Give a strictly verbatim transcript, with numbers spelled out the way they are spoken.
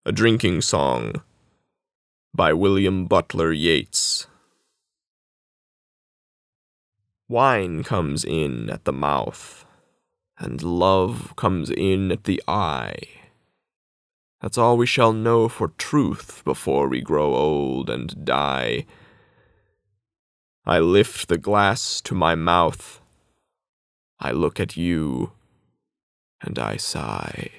A Drinking Song by William Butler Yeats. Wine comes in at the mouth, and love comes in at the eye. That's all we shall know for truth before we grow old and die. I lift the glass to my mouth. I look at you, and I sigh.